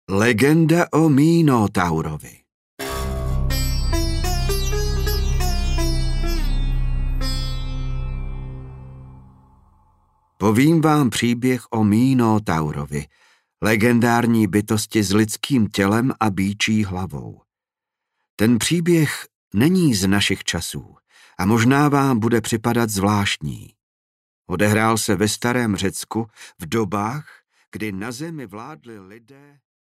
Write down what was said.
Legenda o Minotaurovi. Povím vám příběh o Minotaurovi, legendární bytosti s lidským tělem a býčí hlavou. Ten příběh není z našich časů a možná vám bude připadat zvláštní. Odehrál se ve starém Řecku v dobách, kdy na zemi vládli lidé